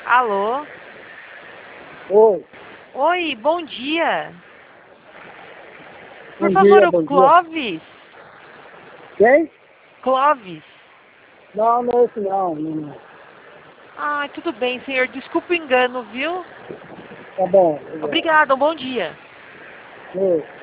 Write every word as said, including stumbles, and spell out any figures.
Alô? Oi, Oi, bom dia. Por bom favor, dia, o bom dia. Clóvis. Quem? Clóvis. Não, não é esse não, não. Ah, tudo bem, senhor. Desculpa o engano, viu? Tá bom. Obrigado. Obrigada, um bom dia. Oi.